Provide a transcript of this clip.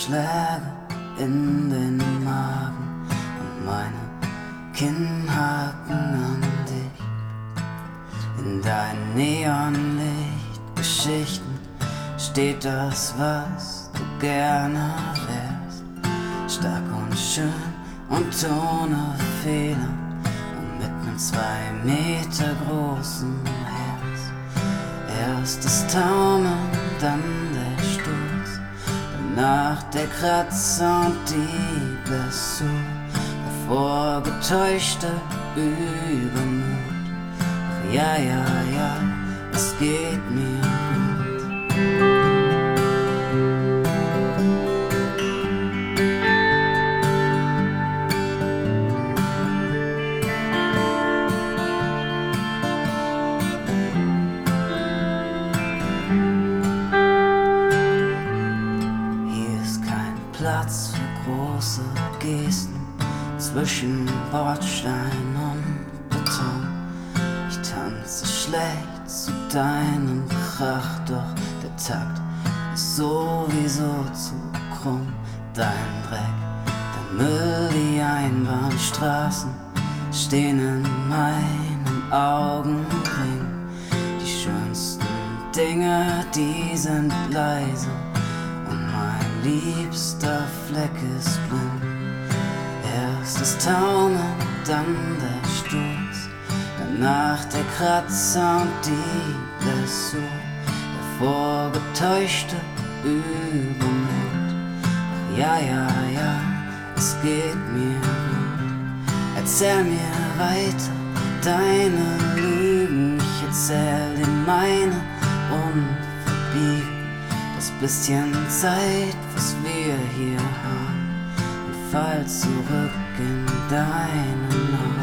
Schläge in den Magen und meine Kinnhaken an dich. In deinen Neonlichtgeschichten steht das, was du gerne wärst. Stark und schön und ohne Fehler und mit nem 2 Meter großen Herz. Erst das Taumeln, dann der Sturz, danach der Kratzer und die Blessur, davor getäuschte Übermut. Ach ja, ja, ja, es geht mir gut. Platz für große Gesten zwischen Bordstein und Beton. Ich tanze schlecht zu deinem Krach, doch der Takt ist sowieso zu krumm. Dein Dreck, der Müll, die Einbahnstraßen stehen in meinen Augenring. Die schönsten Dinge, die sind leise. Mein liebster Fleck ist blind. Erst das Taumeln, dann der Sturz, danach der Kratzer und die Blessur, davor getäuschte Übermut. Ach ja, ja, ja, es geht mir gut. Erzähl mir weiter deine Lügen, ich erzähl dir meine und verbiege das bisschen Zeit, was wir hier haben, und fall zurück in deinen Arm.